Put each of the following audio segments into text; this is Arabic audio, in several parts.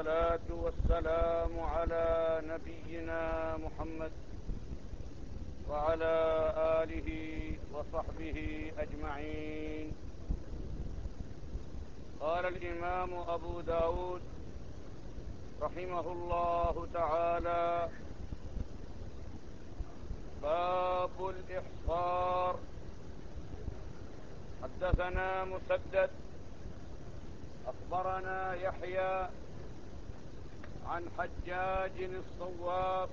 والصلاة والسلام على نبينا محمد وعلى آله وصحبه أجمعين. قال الإمام أبو داود رحمه الله تعالى: باب الإحصار. حدثنا مسدد أخبرنا يحيى عن حجاج الصواف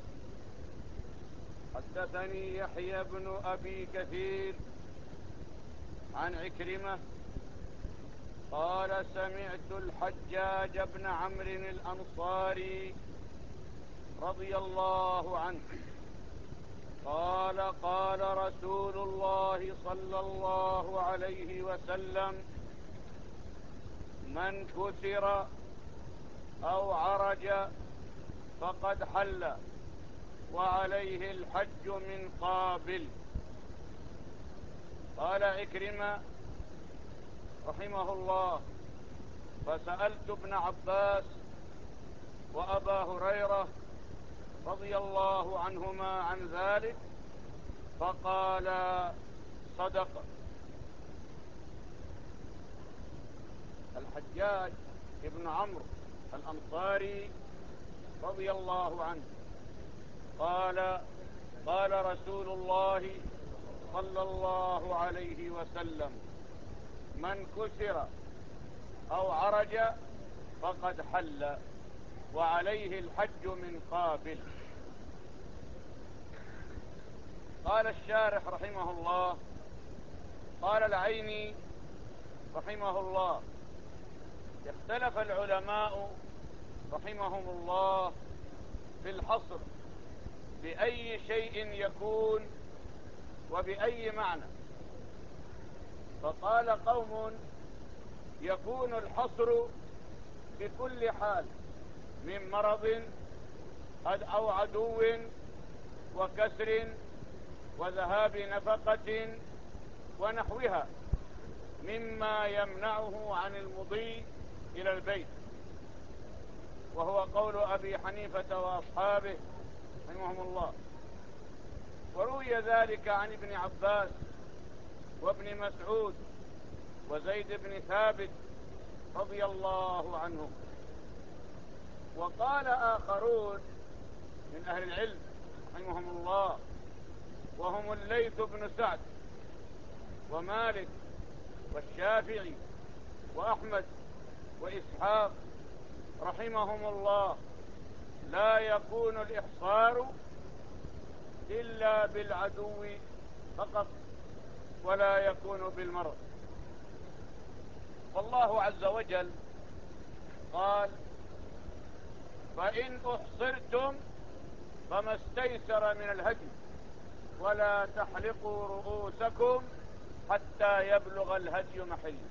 حدثني يحيى بن أبي كثير عن عكرمة قال: سمعت الحجاج بن عمرو الأنصاري رضي الله عنه قال: قال رسول الله صلى الله عليه وسلم: من كسر أو عرج فقد حل وعليه الحج من قابل. قال عكرمة رحمه الله: فسألت ابن عباس وأبا هريرة رضي الله عنهما عن ذلك فقال: صدق. الحجاج ابن عمرو الأنصاري رضي الله عنه قال: قال رسول الله صلى الله عليه وسلم: من كسر أو عرج فقد حل وعليه الحج من قابل. قال الشارح رحمه الله: قال العيني رحمه الله: اختلف العلماء رحمهم الله في الحصر بأي شيء يكون وبأي معنى. فقال قوم: يكون الحصر بكل حال من مرض أو عدو وكسر وذهاب نفقة ونحوها مما يمنعه عن المضي إلى البيت، وهو قول أبي حنيفة وأصحابه رحمهم الله. وروي ذلك عن ابن عباس وابن مسعود وزيد بن ثابت رضي الله عنهم. وقال آخرون من أهل العلم رحمهم الله، وهم الليث بن سعد ومالك والشافعي وأحمد وإسحاق رحمهم الله: لا يكون الإحصار إلا بالعدو فقط ولا يكون بالمرض. والله عز وجل قال: فإن أحصرتم فما استيسر من الهدي ولا تحلقوا رؤوسكم حتى يبلغ الهدي محله.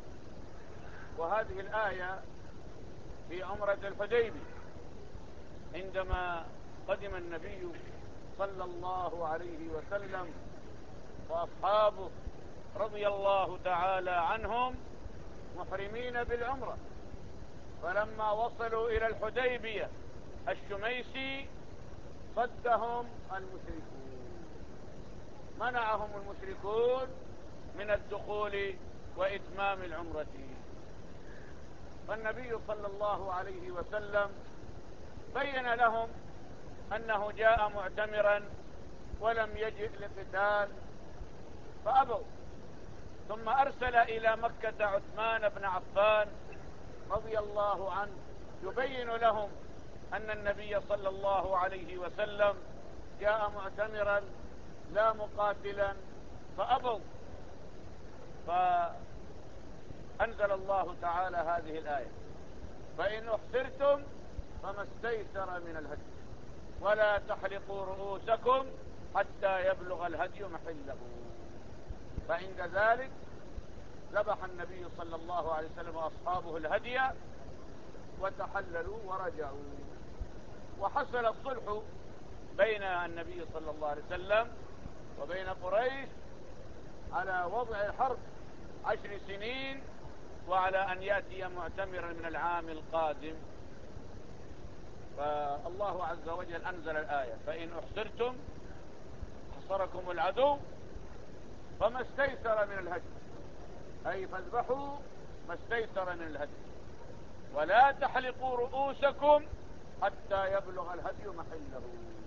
وهذه الآية في عمرة الحديبية عندما قدم النبي صلى الله عليه وسلم وأصحابه رضي الله تعالى عنهم محرمين بالعمرة، فلما وصلوا إلى الحديبية الشميسي صدهم المشركون، منعهم المشركون من الدخول وإتمام العمرة. فالنبي صلى الله عليه وسلم بين لهم أنه جاء معتمرا ولم يجئ لقتال فأبوا، ثم أرسل إلى مكة عثمان بن عفان رضي الله عنه يبين لهم أن النبي صلى الله عليه وسلم جاء معتمرا لا مقاتلا فأبوا، فأنزل الله تعالى هذه الآية: فإن أحصرتم فما استيسر من الهدي ولا تحلقوا رؤوسكم حتى يبلغ الهدي محله. فعند ذلك ذبح النبي صلى الله عليه وسلم وأصحابه الهدي وتحللوا ورجعوا، وحصل الصلح بين النبي صلى الله عليه وسلم وبين قريش على وضع حرب 10 سنين وعلى أن يأتي معتمرا من العام القادم. فالله عز وجل أنزل الآية فإن أحصرتم حصركم العدو فما استيسر من الهدي، أي فاذبحوا ما استيسر من الهدي ولا تحلقوا رؤوسكم حتى يبلغ الهدي محله.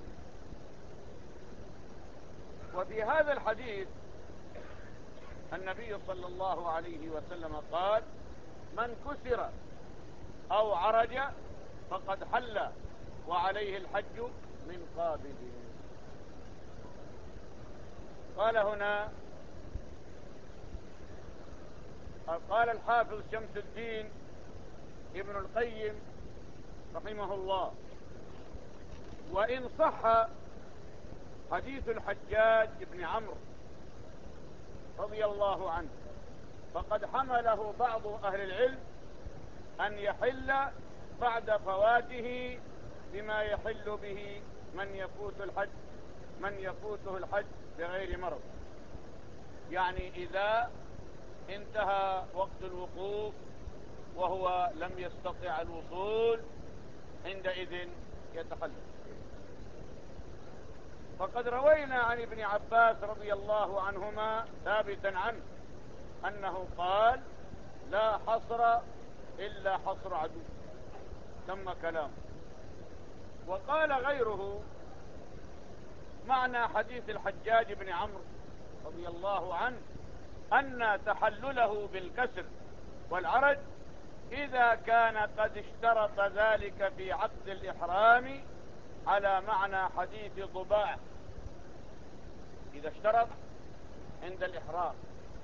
وفي هذا الحديث النبي صلى الله عليه وسلم قال من كسر أو عرج فقد حل وعليه الحج من قابل. قال هنا قال الحافظ شمس الدين ابن القيم رحمه الله وإن صح حديث الحجاج بن عمرو رضي الله عنه فقد حمله بعض أهل العلم أن يحل بعد فواته بما يحل به من يفوته الحج بغير مرض، يعني إذا انتهى وقت الوقوف وهو لم يستطع الوصول عندئذ يتحلل. فقد روينا عن ابن عباس رضي الله عنهما ثابتا عنه أنه قال لا حصر إلا حصر عدو، تم كلامه. وقال غيره معنى حديث الحجاج بن عمرو رضي الله عنه أن تحلله بالكسر والعرج إذا كان قد اشترط ذلك في عقد الإحرام على معنى حديث ضباع، إذا اشترط عند الإحرام.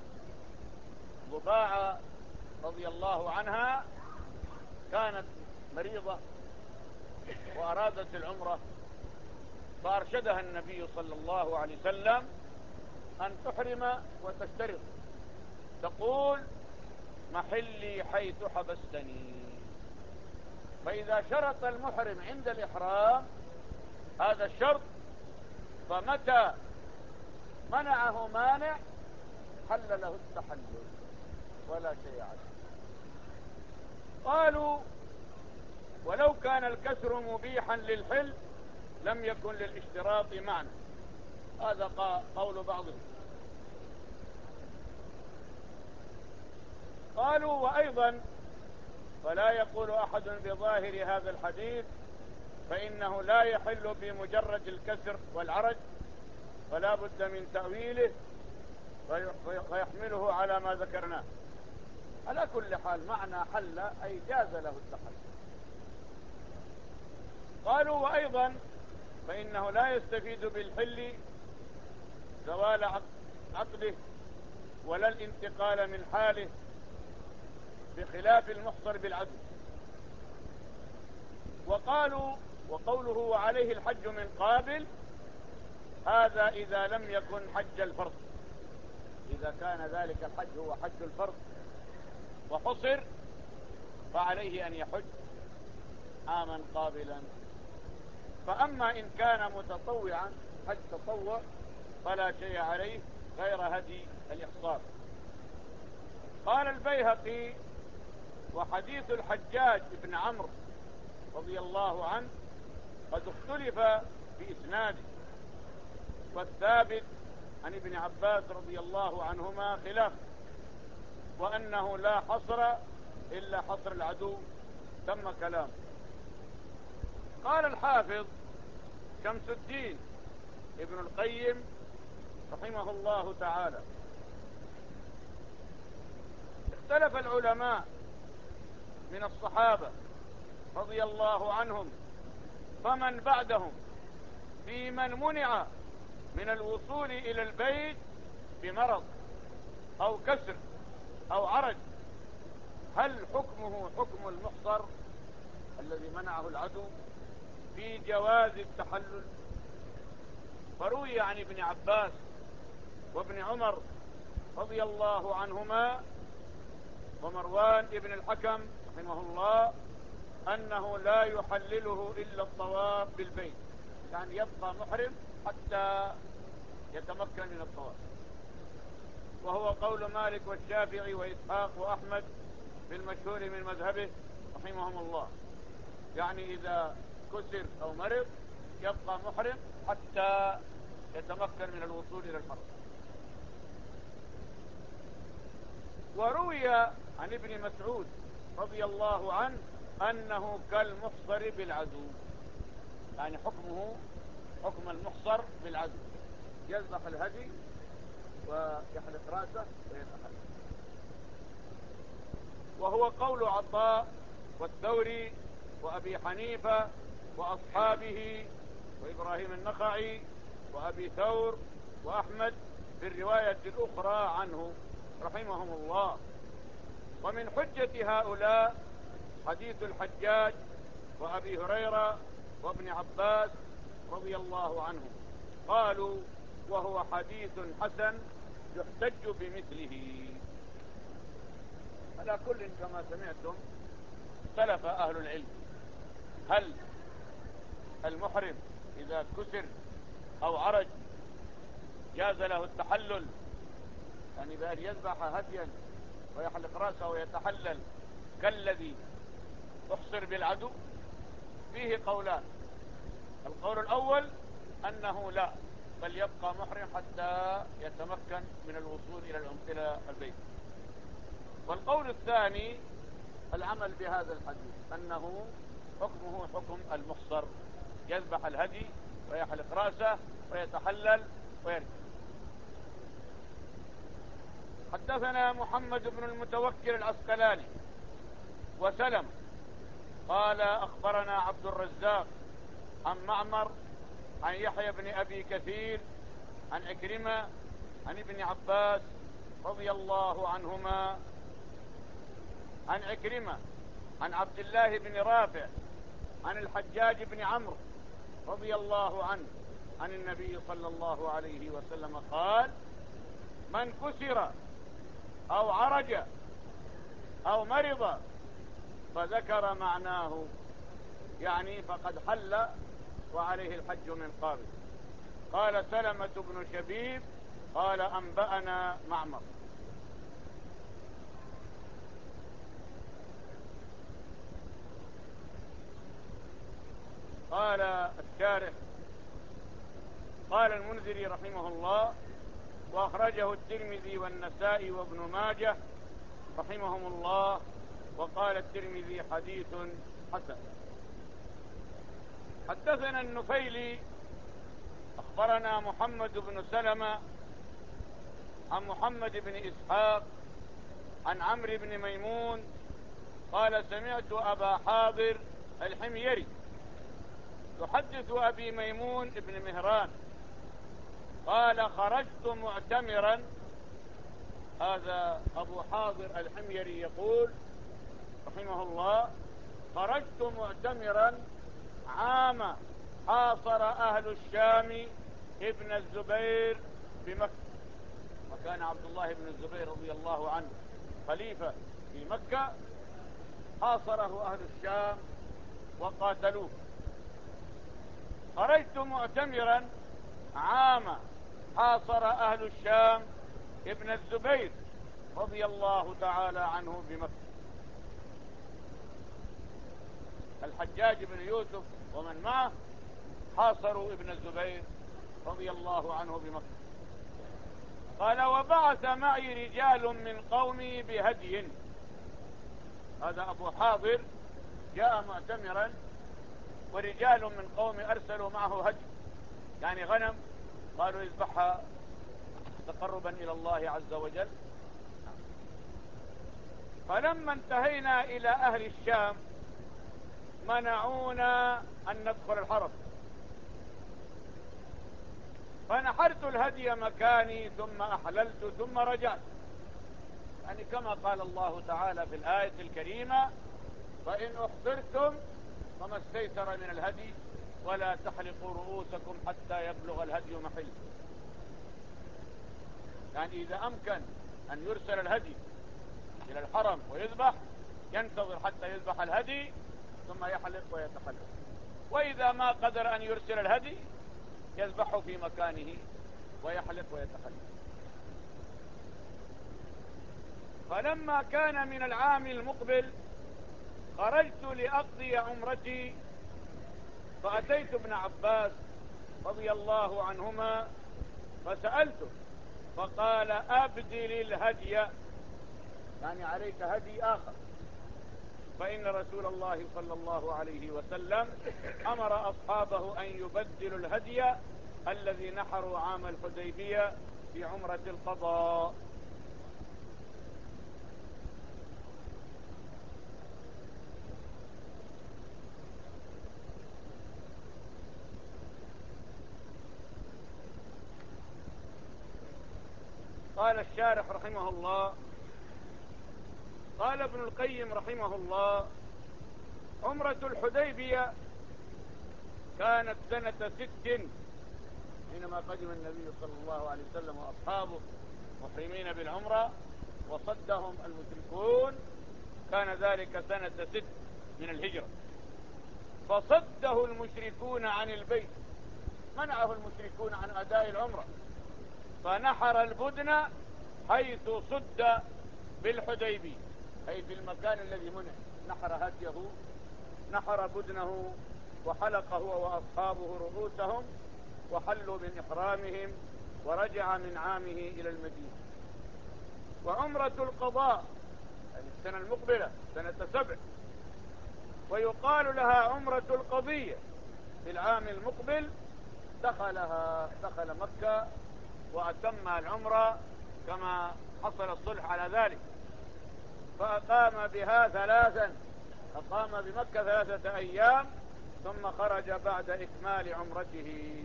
ضباع رضي الله عنها كانت مريضة وأرادت العمرة، فأرشدها النبي صلى الله عليه وسلم أن تحرم وتشترط، تقول محلي حيث حبستني. فإذا شرط المحرم عند الإحرام هذا الشرط فمتى منعه مانع حل له التحلل ولا شيء عليه. قالوا ولو كان الكسر مبيحا للحل لم يكن للاشتراط معنى، هذا قول بعضهم. قالوا وأيضا فلا يقول أحد بظاهر هذا الحديث فإنه لا يحل بمجرد الكسر والعرج، فلا بد من تأويله ويحمله على ما ذكرناه. على كل حال معنى حل أي جاز له التحلل. قالوا وأيضا فإنه لا يستفيد بالحل زوال عقله ولا الانتقال من حاله بخلاف المحصر بالعدل. وقالوا وقوله وعليه الحج من قابل هذا إذا لم يكن حج الفرض، إذا كان ذلك الحج هو حج الفرض وحصر فعليه أن يحج عاما قابلا. فأما إن كان متطوعا حج تطوع فلا شيء عليه غير هدي الإحصار. قال البيهقي وحديث الحجاج بن عمرو رضي الله عنه قد اختلف بإسناده، والثابت عن ابن عباس رضي الله عنهما خلاف، وأنه لا حصر إلا حصر العدو، تم كلامه. قال الحافظ شمس الدين ابن القيم رحمه الله تعالى اختلف العلماء من الصحابة رضي الله عنهم فمن بعدهم في من منع من الوصول إلى البيت بمرض أو كسر أو عرج، هل حكمه حكم المحصر الذي منعه العدو في جواز التحلل؟ فروي عن ابن عباس وابن عمر رضي الله عنهما ومروان ابن الحكم رحمه الله أنه لا يحلله إلا الطواف بالبيت، يعني يبقى محرم حتى يتمكن من الطواف، وهو قول مالك والشافعي وإسحاق وأحمد بالمشهور من مذهبه رحمهم الله. يعني إذا كسر أو مرض يبقى محرم حتى يتمكن من الوصول إلى الحرم. وروي عن ابن مسعود رضي الله عنه أنه كالمحصر بالعدو، يعني حكمه حكم المحصر بالعدو، يذبح الهدي ويحلق رأسه ويتحلل. وهو قول عطاء والثوري وأبي حنيفة وأصحابه وإبراهيم النخعي وأبي ثور وأحمد في الرواية الأخرى عنه رحمهم الله. ومن حجة هؤلاء حديث الحجاج وأبي هريرة وابن عباس رضي الله عنهم، قالوا وهو حديث حسن يحتج بمثله. على كل كما سمعتم اختلف أهل العلم، هل المحرم إذا كسر أو عرج جاز له التحلل، يعني بأن يذبح هديا ويحلق رأسه ويتحلل كالذي احصر بالعدو؟ فيه قولان. القول الأول أنه لا، بل يبقى محرم حتى يتمكن من الوصول إلى البيت. والقول الثاني العمل بهذا الحديث، أنه حكمه حكم المحصر، يذبح الهدي ويحلق رأسه ويتحلل ويرجع. حدثنا محمد بن المتوكل العسقلاني وسلم قال أخبرنا عبد الرزاق عن معمر عن يحيى بن أبي كثير عن عكرمة عن ابن عباس رضي الله عنهما، عن عكرمة عن عبد الله بن رافع عن الحجاج بن عمرو رضي الله عنه عن النبي صلى الله عليه وسلم قال: من كسر أو عرج أو مرض فذكر معناه، يعني فقد حل وعليه الحج من قابل. قال سلمة بن شبيب قال أنبأنا معمر. قال الشارح قال المنذري رحمه الله: وأخرجه الترمذي والنسائي وابن ماجه رحمهم الله، وقال الترمذي حديث حسن. حدثنا النفيلي أخبرنا محمد بن سلمة عن محمد بن إسحاق عن عمرو بن ميمون قال سمعت أبا حاضر الحميري يحدث أبي ميمون بن مهران قال خرجت معتمرا. هذا أبو حاضر الحميري يقول رحمه الله: خرجت معتمرا عام حاصر أهل الشام ابن الزبير بمكة، وكان عبد الله بن الزبير رضي الله عنه خليفة في مكة، حاصره أهل الشام وقاتلوه. خرجت معتمرا عام حاصر أهل الشام ابن الزبير رضي الله تعالى عنه بمكة. الحجاج بن يوسف ومن معه حاصروا ابن الزبير رضي الله عنه بمكة. قال: وبعث معي رجال من قومي بهدي. هذا أبو حاضر جاء معتمرا ورجال من قوم أرسلوا معه هدي، يعني غنم، قالوا يذبحها تقربا إلى الله عز وجل. فلما انتهينا إلى أهل الشام منعونا أن ندخل الحرم، فنحرت الهدي مكاني ثم أحللت ثم رجعت، يعني كما قال الله تعالى في الآية الكريمة: فإن أحصرتم فما استيسر من الهدي ولا تحلقوا رؤوسكم حتى يبلغ الهدي محله. يعني إذا أمكن أن يرسل الهدي إلى الحرم ويذبح، ينتظر حتى يذبح الهدي ثم يحلق ويتحلل. وإذا ما قدر أن يرسل الهدي يذبحه في مكانه ويحلق ويتحلل. فلما كان من العام المقبل خرجت لأقضي عمرتي فأتيت ابن عباس رضي الله عنهما فسألته فقال أبدل الهدي، يعني عليك هدي آخر، فإن رسول الله صلى الله عليه وسلم أمر أصحابه أن يبدلوا الهدي الذي نحروا عام الحديبية في عمرة القضاء. قال الشارح رحمه الله: قال ابن القيم رحمه الله: عمرة الحديبية كانت سنة 6 حينما قدم النبي صلى الله عليه وسلم وأصحابه محرمين بالعمرة وصدهم المشركون، كان ذلك سنة 6 من الهجرة، فصده المشركون عن البيت، منعه المشركون عن أداء العمرة، فنحر البدن حيث صد بالحديبية، أي في المكان الذي منع، نحر هديه، نحر بدنه، وحلق هو وأصحابه رؤوسهم وحلوا من إحرامهم، ورجع من عامه إلى المدينة. وعمرة القضاء يعني السنة المقبلة سنة 7، ويقال لها عمرة القضية في العام المقبل، دخل مكة وأتم العمرة كما حصل الصلح على ذلك، فأقام بمكة 3 أيام ثم خرج بعد إكمال عمرته.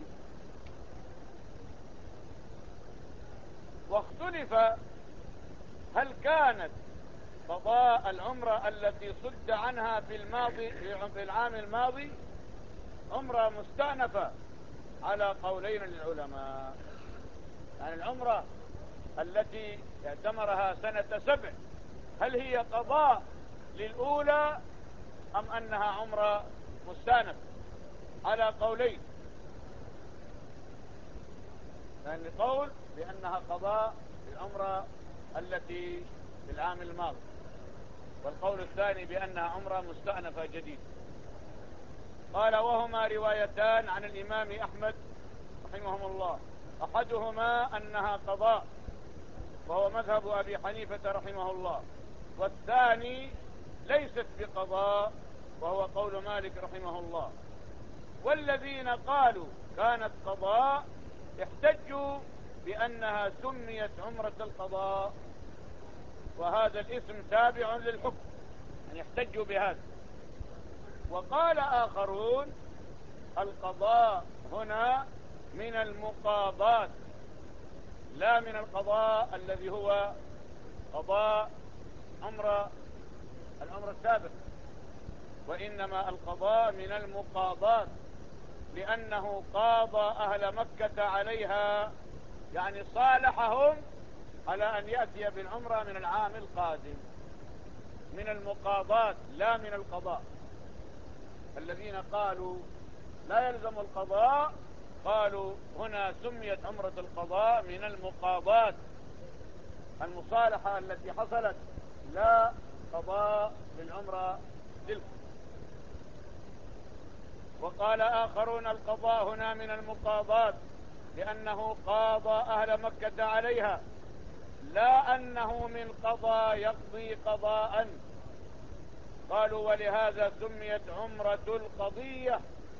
واختلف هل كانت قضاء العمرة التي صد عنها في العام الماضي عمرة مستأنفة على قولين للعلماء، يعني العمرة التي اعتمرها سنة 7 هل هي قضاء للأولى أم أنها عمرة مستأنفة؟ على قولين، يعني قول بأنها قضاء للعمرة التي في العام الماضي، والقول الثاني بأنها عمرة مستأنفة جديدة. قال: وهما روايتان عن الإمام أحمد رحمه الله، أحدهما أنها قضاء وهو مذهب أبي حنيفة رحمه الله، والثاني ليست بقضاء وهو قول مالك رحمه الله. والذين قالوا كانت قضاء احتجوا بأنها سميت عمرة القضاء، وهذا الاسم تابع للحكم، يعني يحتجوا بهذا. وقال آخرون: القضاء هنا من المقاضات، لا من القضاء الذي هو قضاء العمرة السابقة، وإنما القضاء من المقاضات، لأنه قاضى أهل مكة عليها، يعني صالحهم على أن يأتي بالعمرة من العام القادم، من المقاضات لا من القضاء. الذين قالوا لا يلزم القضاء قالوا هنا سميت عمرة القضاء من المقاضات، المصالحة التي حصلت، لا قضاء للعمرة تلك. وقال آخرون: القضاء هنا من المقاضات، لأنه قاضى أهل مكة عليها، لا أنه من قضى يقضي قضاء. قالوا: ولهذا سميت عمرة القضية.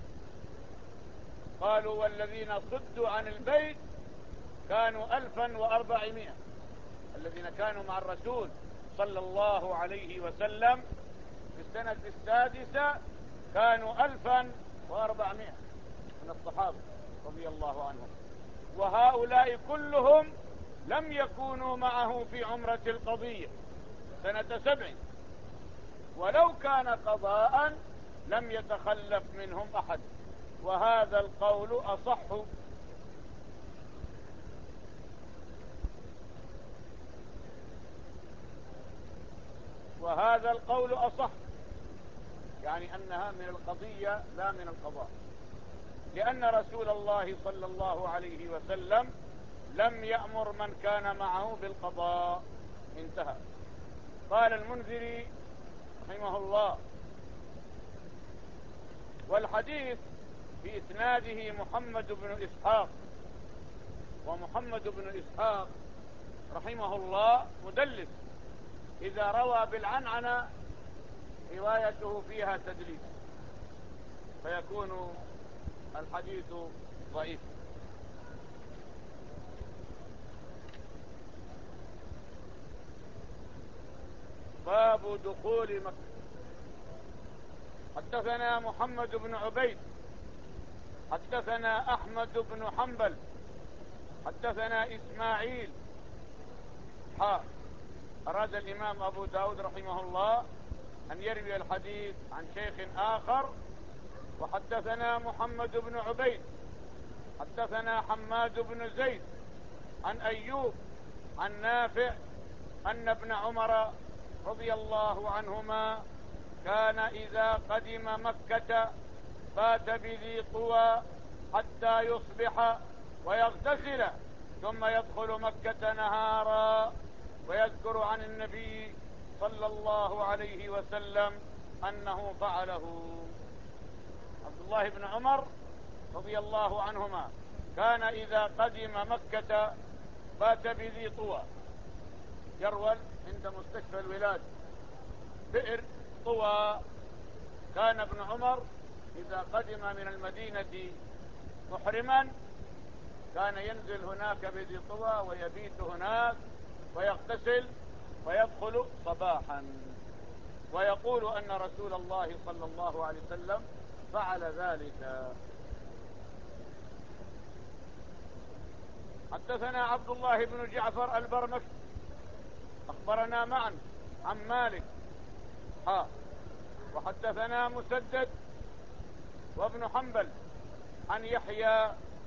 قالوا: والذين صدوا عن البيت كانوا 1400، الذين كانوا مع الرسول صلى الله عليه وسلم في السنة 6 كانوا 1400 من الصحابة رضي الله عنهم، وهؤلاء كلهم لم يكونوا معه في عمرة القضية سنة 7، ولو كان قضاء لم يتخلف منهم أحد، وهذا القول أصح. وهذا القول أصح، يعني أنها من القضية لا من القضاء، لأن رسول الله صلى الله عليه وسلم لم يأمر من كان معه بالقضاء. انتهى. قال المنذري رحمه الله: والحديث في إسناده محمد بن إسحاق، ومحمد بن إسحاق رحمه الله مدلس، إذا روى بالعنعنة روايته فيها تدليس، فيكون الحديث ضعيف. باب دخول مكة. حدثنا محمد بن عبيد حدثنا أحمد بن حنبل حدثنا إسماعيل. أراد الإمام أبو داود رحمه الله أن يروي الحديث عن شيخ آخر، وحدثنا محمد بن عبيد حدثنا حماد بن زيد عن أيوب عن نافع أن ابن عمر رضي الله عنهما كان إذا قدم مكة بات بذي طوى حتى يصبح ويغتسل، ثم يدخل مكة نهارا، ويذكر عن النبي صلى الله عليه وسلم أنه فعله. عبد الله بن عمر رضي الله عنهما كان إذا قدم مكة بات بذي طوى، يرول عند مستشفى الولاد بئر طوى. كان ابن عمر إذا قدم من المدينة محرما كان ينزل هناك بذي طوى ويبيت هناك ويغتسل ويدخل صباحا، ويقول أن رسول الله صلى الله عليه وسلم فعل ذلك. حدثنا عبد الله بن جعفر البرمكي أخبرنا معا عن مالك وحدثنا مسدد وابن حنبل عن يحيى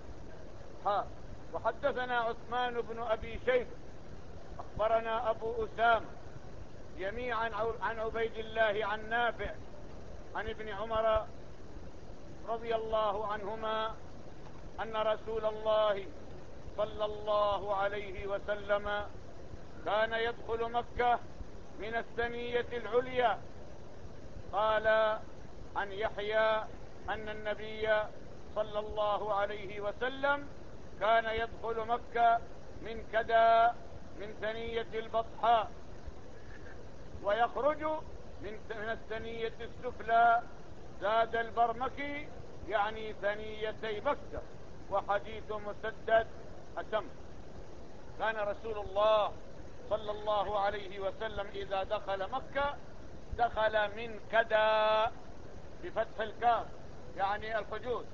وحدثنا عثمان بن أبي شيبة أخبرنا أبو أسامة جميعا عن عبيد الله عن نافع عن ابن عمر رضي الله عنهما أن رسول الله صلى الله عليه وسلم كان يدخل مكة من الثنية العليا. قال عن يحيى أن النبي صلى الله عليه وسلم كان يدخل مكة من كدا من ثنية البطحاء، ويخرج من الثنية السفلى. زاد البرمكي يعني ثنيتي مكة، وحديث مسدد أتم. كان رسول الله صلى الله عليه وسلم إذا دخل مكة دخل من كدا بفتح الكاف يعني الحدود،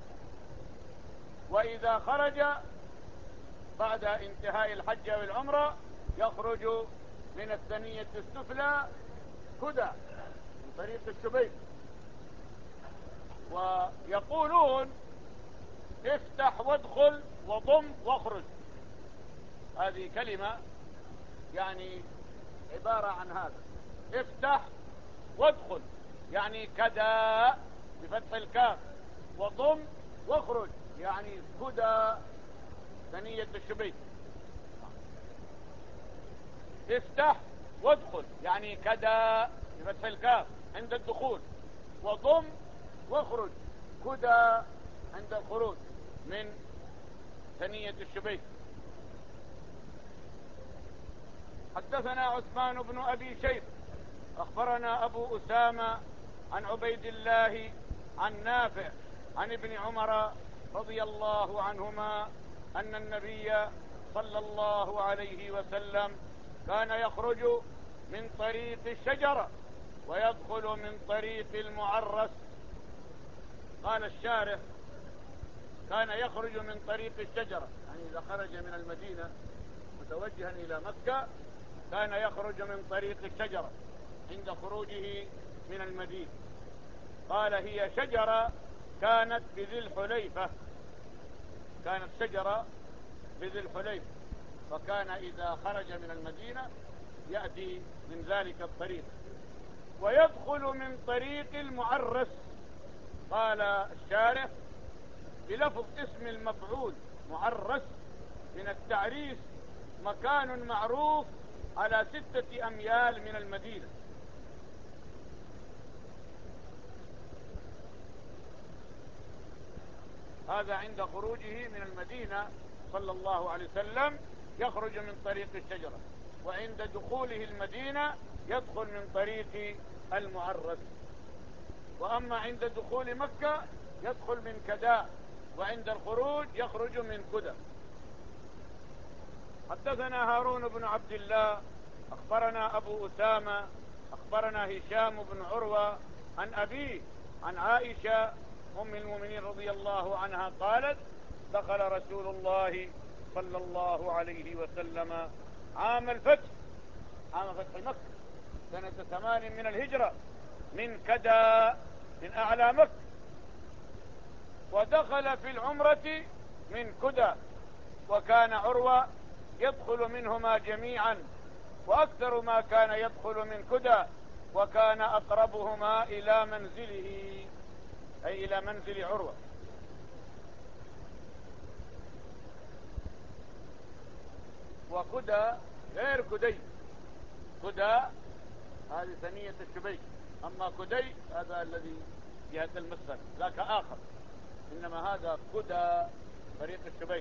وإذا خرج بعد انتهاء الحج والعمرة يخرج من الثنية السفلى كدا من طريق الشبيك. ويقولون افتح وادخل وضم واخرج، هذه كلمة يعني عبارة عن هذا. افتح وادخل يعني كدا بفتح الكاف، وضم واخرج يعني كدا ثنية الشبيك. افتح وادخل يعني كدا بفتح الكاف عند الدخول، وضم واخرج كدا عند الخروج من ثنية الشبيك. حدثنا عثمان بن أبي شيبة أخبرنا أبو أسامة عن عبيد الله عن نافع عن ابن عمر رضي الله عنهما أن النبي صلى الله عليه وسلم كان يخرج من طريق الشجرة ويدخل من طريق المعرس. قال الشارح كان يخرج من طريق الشجرة، يعني إذا خرج من المدينة متوجها إلى مكة كان يخرج من طريق الشجرة عند خروجه من المدينة. قال هي شجرة كانت بذي الحليفة، كانت شجرة بذي الحليفة، فكان إذا خرج من المدينة يأتي من ذلك الطريق ويدخل من طريق المعرس. قال الشارح بلفظ اسم المفعول معرس من التعريس مكان معروف على 6 أميال من المدينة. هذا عند خروجه من المدينة صلى الله عليه وسلم يخرج من طريق الشجرة، وعند دخوله المدينة يدخل من طريق المعرس. وأما عند دخول مكة يدخل من كداء، وعند الخروج يخرج من كدى. حدثنا هارون بن عبد الله أخبرنا أبو أسامة أخبرنا هشام بن عروة عن أبيه عن عائشة أم المؤمنين رضي الله عنها قالت: دخل رسول الله صلى الله عليه وسلم عام الفتح، عام فتح مكة سنة 8 من الهجرة، من كدى من أعلى مكة، ودخل في العمرة من كدى، وكان عروة يدخل منهما جميعا، وأكثر ما كان يدخل من كدى، وكان أقربهما إلى منزله، أي إلى منزل عروة. وكدى غير كدي، كدى هذه ثنية الشبيك، أما كدي هذا الذي جهة المسفل ذاك آخر، إنما هذا كدى طريق الشبيك.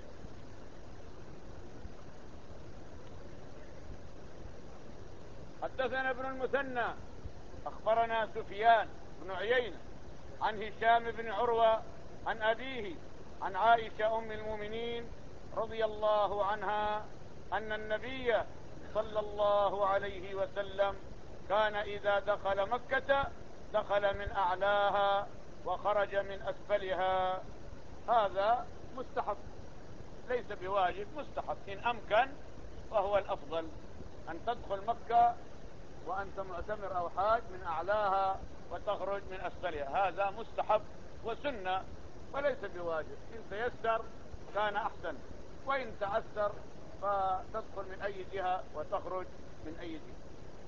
حدثنا ابن المثنى أخبرنا سفيان بن عيينة عن هشام بن عروة عن أبيه عن عائشة أم المؤمنين رضي الله عنها أن النبي صلى الله عليه وسلم كان إذا دخل مكة دخل من أعلاها وخرج من أسفلها. هذا مستحب ليس بواجب، مستحب إن أمكن، وهو الأفضل أن تدخل مكة وأنت معتمر أو حاج من أعلاها وتخرج من أسفلها، هذا مستحب وسنة وليس بواجب. إن تيسر كان أحسن، وإن تعسر فتدخل من أي جهة وتخرج من أي جهة.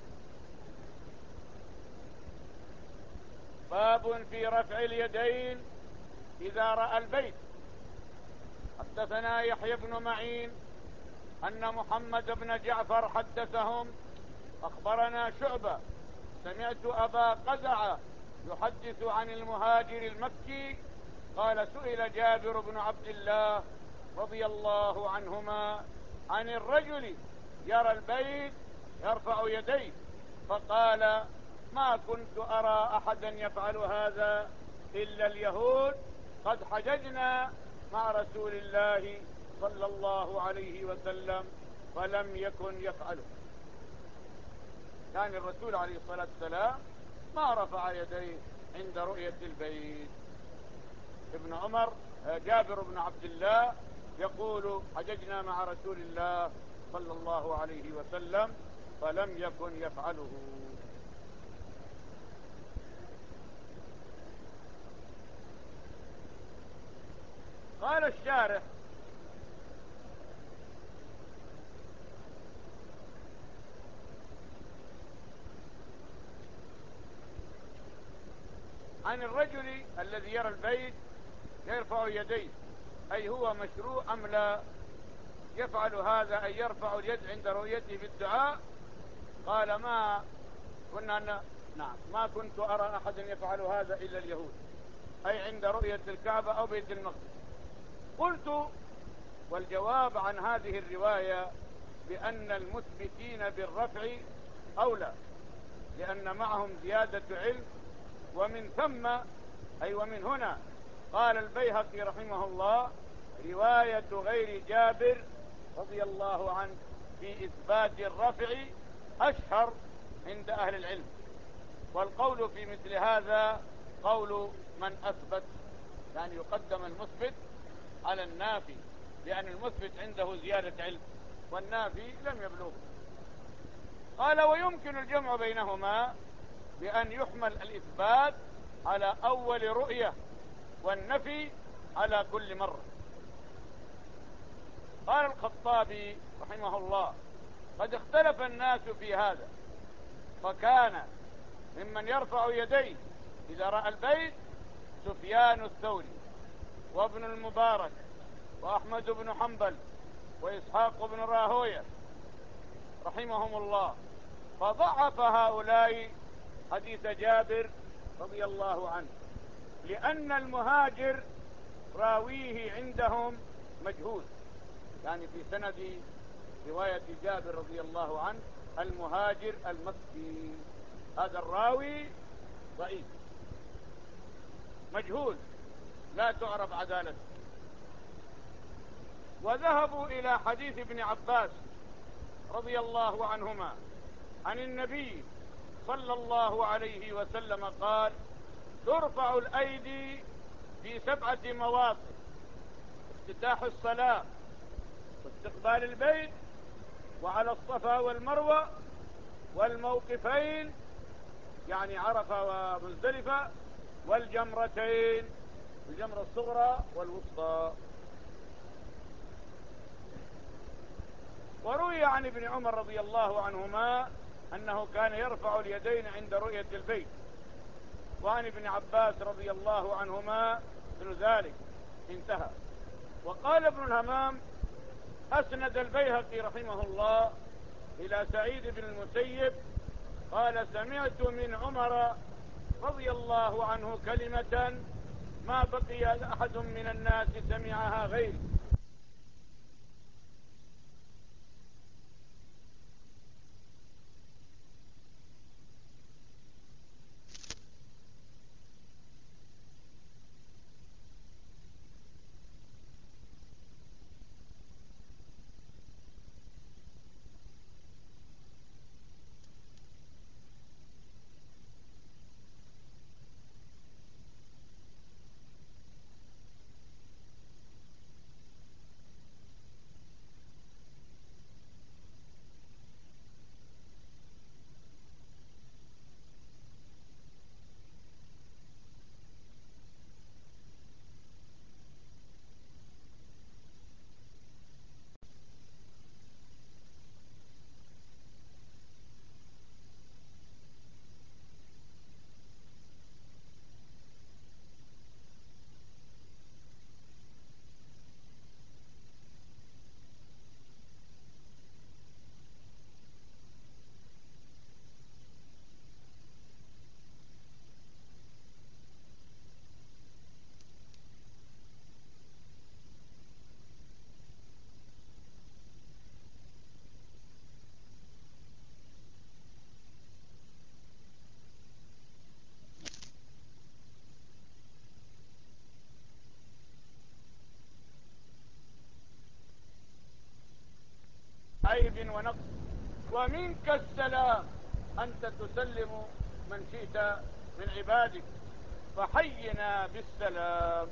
باب في رفع اليدين إذا رأى البيت. حدثنا يحيى بن معين أن محمد بن جعفر حدثهم أخبرنا شعبة سمعت أبا قزعة يحدث عن المهاجر المكي قال: سئل جابر بن عبد الله رضي الله عنهما عن الرجل يرى البيت يرفع يديه، فقال: ما كنت أرى أحدا يفعل هذا إلا اليهود، قد حججنا مع رسول الله صلى الله عليه وسلم فلم يكن يفعله. كان الرسول عليه الصلاة والسلام ما رفع يديه عند رؤية البيت. ابن عمر جابر بن عبد الله يقول: حججنا مع رسول الله صلى الله عليه وسلم فلم يكن يفعله. قال الشارح: عن الرجل الذي يرى البيت يرفع يديه، أي هو مشروع أم لا يفعل هذا، أي يرفع اليد عند رؤيته بالدعاء؟ قال: ما كنا ما كنت أرى أحدا يفعل هذا إلا اليهود، أي عند رؤية الكعبة أو بيت المقدس. قلت: والجواب عن هذه الرواية بأن المثبتين بالرفع أولى، لأن معهم زيادة علم، ومن ثم أي ومن هنا قال البيهقي رحمه الله: رواية غير جابر رضي الله عنه في إثبات الرفع أشهر عند أهل العلم، والقول في مثل هذا قول من أثبت، يعني يقدم المثبت على النافي، لأن المثبت عنده زيادة علم والنافي لم يبلغ. قال: ويمكن الجمع بينهما بأن يحمل الإثبات على أول رؤية والنفي على كل مرة. قال الخطابي رحمه الله: قد اختلف الناس في هذا، فكان ممن يرفع يديه إذا رأى البيت سفيان الثوري وابن المبارك وأحمد بن حنبل وإسحاق بن راهوية رحمهم الله، فضعف هؤلاء حديث جابر رضي الله عنه، لأن المهاجر راويه عندهم مجهول، يعني في سند رواية جابر رضي الله عنه المهاجر المكي هذا الراوي ضعيف مجهول لا تعرف عدالته. وذهبوا إلى حديث ابن عباس رضي الله عنهما عن النبي صلى الله عليه وسلم قال: ترفع الأيدي في 7 مواطن: افتتاح الصلاة، واستقبال البيت، وعلى الصفا والمروة، والموقفين يعني عرفة ومزدلفة، والجمرتين، الجمرة الصغرى والوسطى. وروي عن ابن عمر رضي الله عنهما أنه كان يرفع اليدين عند رؤية البيت، وعن ابن عباس رضي الله عنهما مثل ذلك. انتهى. وقال ابن الهمام: أسند البيهقي رحمه الله إلى سعيد بن المسيب قال: سمعت من عمر رضي الله عنه كلمة ما بقي أحد من الناس سمعها غيري. عيب ونقص. ومنك السلام، أنت تسلم من شئت من عبادك، فحينا بالسلام.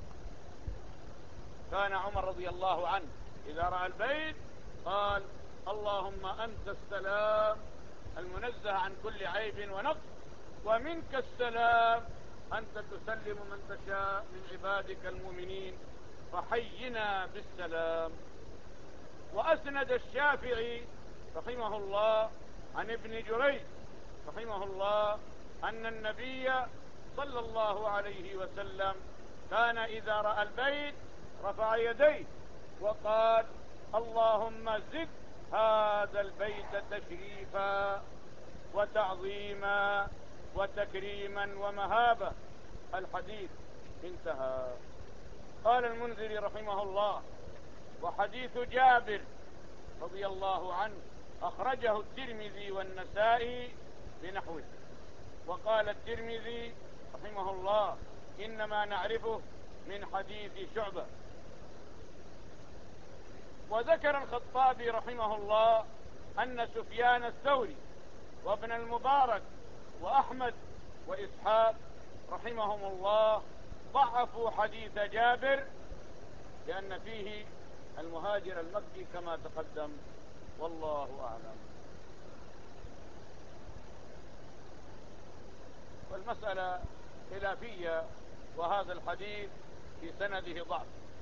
كان عمر رضي الله عنه إذا رأى البيت قال: اللهم أنت السلام المنزه عن كل عيب ونقص، ومنك السلام، أنت تسلم من تشاء من عبادك المؤمنين، فحينا بالسلام. وأسند الشافعي رحمه الله عن ابن جريج رحمه الله أن النبي صلى الله عليه وسلم كان إذا رأى البيت رفع يديه وقال: اللهم زد هذا البيت تشريفا وتعظيما وتكريما ومهابة. الحديث انتهى. قال المنذري رحمه الله: وحديث جابر رضي الله عنه أخرجه الترمذي والنسائي بنحوه. وقال الترمذي رحمه الله: إنما نعرفه من حديث شعبة. وذكر الخطابي رحمه الله أن سفيان الثوري وابن المبارك وأحمد وإسحاق رحمهم الله ضعفوا حديث جابر لأن فيه المهاجر المكي كما تقدم، والله أعلم. والمسألة خلافية، وهذا الحديث في سنده ضعف.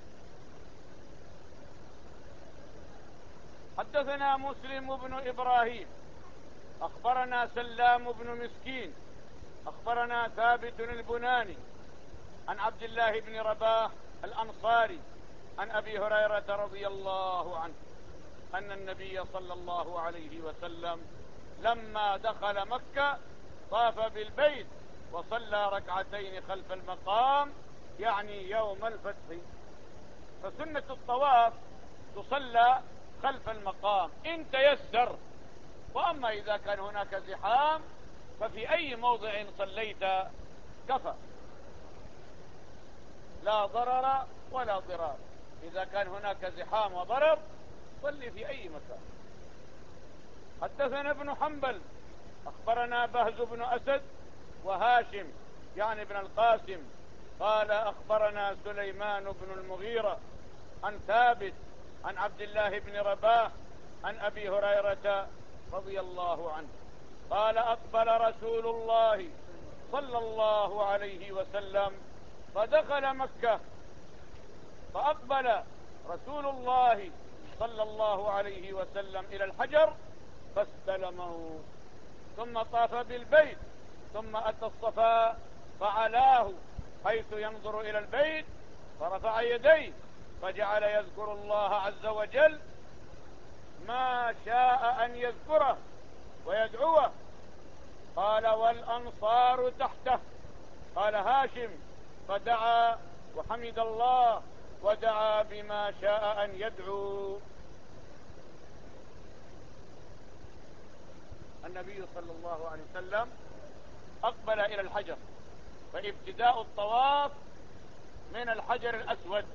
حدثنا مسلم بن إبراهيم أخبرنا سلام بن مسكين أخبرنا ثابت البناني عن عبد الله بن رباح الأنصاري عن أبي هريرة رضي الله عنه أن النبي صلى الله عليه وسلم لما دخل مكة طاف بالبيت وصلى ركعتين خلف المقام يعني يوم الفتح. فسنة الطواف تصلى خلف المقام إن تيسر، وأما إذا كان هناك زحام ففي أي موضع صليت كفى، لا ضرر ولا ضرار. إذا كان هناك زحام وضرر صلي في أي مكان. حدثنا ابن حنبل أخبرنا بهز بن أسد وهاشم يعني بن القاسم قال أخبرنا سليمان بن المغيرة عن ثابت عن عبد الله بن رباح عن أبي هريرة رضي الله عنه قال أقبل رسول الله صلى الله عليه وسلم فدخل مكة، فأقبل رسول الله صلى الله عليه وسلم إلى الحجر فاستلمه، ثم طاف بالبيت، ثم أتى الصفا فعلاه حيث ينظر إلى البيت، فرفع يديه فجعل يذكر الله عز وجل ما شاء أن يذكره ويدعوه. قال والأنصار تحته. قال هاشم فدعا وحمد الله ودعا بما شاء أن يدعو. النبي صلى الله عليه وسلم أقبل إلى الحجر، فابتداء الطواف من الحجر الأسود،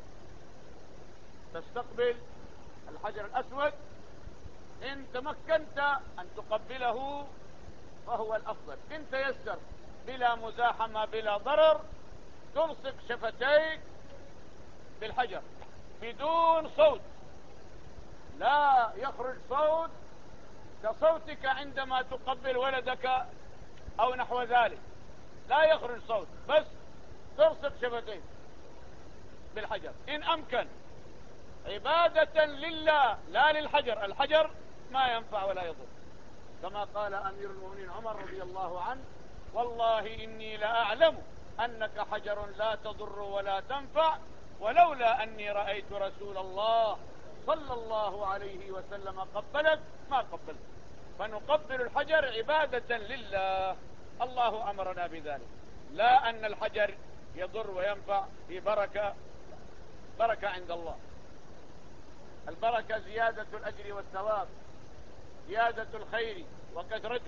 تستقبل الحجر الأسود. إن تمكنت أن تقبله فهو الأفضل، إن تيسر بلا مزاحمة بلا ضرر تلصق شفتيك بالحجر بدون صوت، لا يخرج صوت كصوتك عندما تقبل ولدك أو نحو ذلك، لا يخرج صوت، بس تلصق شفتيك بالحجر إن أمكن، عبادة لله لا للحجر. الحجر ما ينفع ولا يضر، كما قال أمير المؤمنين عمر رضي الله عنه والله إني لأعلم أنك حجر لا تضر ولا تنفع، ولولا أني رأيت رسول الله صلى الله عليه وسلم قبلك ما قبلت. فنقبل الحجر عبادة لله، الله أمرنا بذلك، لا أن الحجر يضر وينفع في بركة عند الله. البركة زيادة الأجر والثواب، زيادة الخير وكثرته.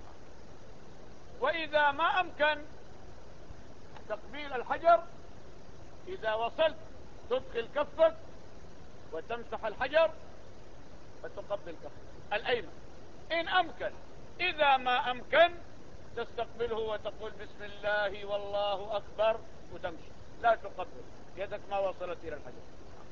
وإذا ما أمكن تقبيل الحجر، إذا وصلت تدخل كفك وتمسح الحجر فتقبل كفك الأيمن إن أمكن. إذا ما أمكن تستقبله وتقول بسم الله والله أكبر وتمشي، لا تقبل، يدك ما وصلت إلى الحجر.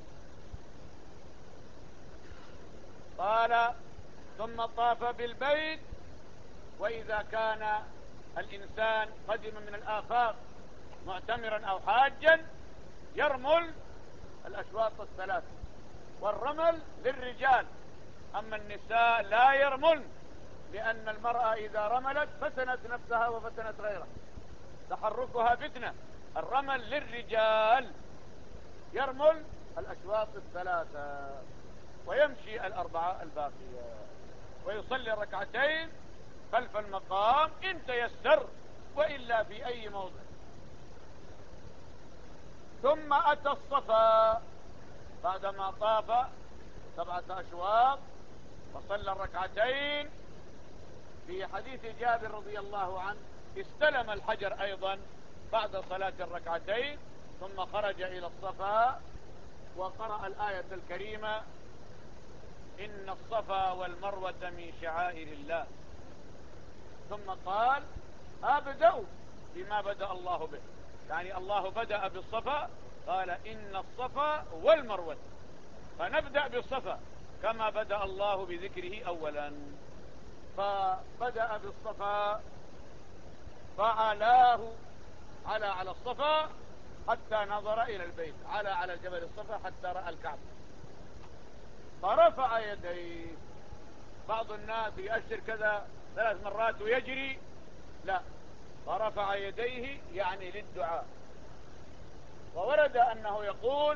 قال ثم طاف بالبيت. وإذا كان الإنسان قدم من الآفاق معتمرا أو حاجا يرمل الأشواط الثلاث، والرمل للرجال، أما النساء لا يرمل، لأن المرأة إذا رملت فتنت نفسها وفتنت غيرها، تحركها فتنة. الرمل للرجال، يرمل الأشواط الثلاثة ويمشي الأربعة الباقية ويصلي ركعتين خلف المقام إن تيسر، وإلا في أي موضع. ثم أتى الصفا بعدما طاف 7 أشواط وصلى الركعتين. في حديث جابر رضي الله عنه استلم الحجر أيضا بعد صلاة الركعتين، ثم خرج إلى الصفا وقرأ الآية الكريمة إن الصفا والمروة من شعائر الله، ثم قال أبدأ بما بدأ الله به، يعني الله بدأ بالصفا، قال إن الصفا والمروة، فنبدأ بالصفا كما بدأ الله بذكره أولا. فبدأ بالصفا فعلاه على الصفا حتى نظر إلى البيت، على جبل الصفا حتى رأى الكعبة، فرفع يديه. بعض الناس يأشر كذا 3 مرات ويجري، لا، فرفع يديه يعني للدعاء. وورد أنه يقول